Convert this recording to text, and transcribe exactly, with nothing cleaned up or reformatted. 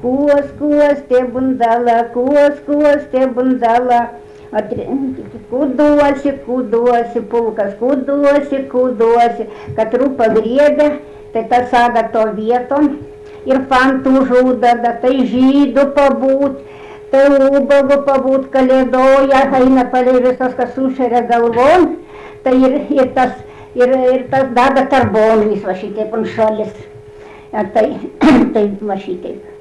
Kos, kostė bundala, kos, kostė bundala. Kudosi, kudosi, pulkas, kudosi, kudosi, kad rūpa griebė, tai tas saga to vietom ir fantų žudada, tai žydų pabūt, tai ubagų pabūt kalėdoja, eina palei visas, kas sušeria galvon, tai ir, ir tas, ir, ir tas dada tarbonais va šitaip ant šalis. Tai, tai va šitaip.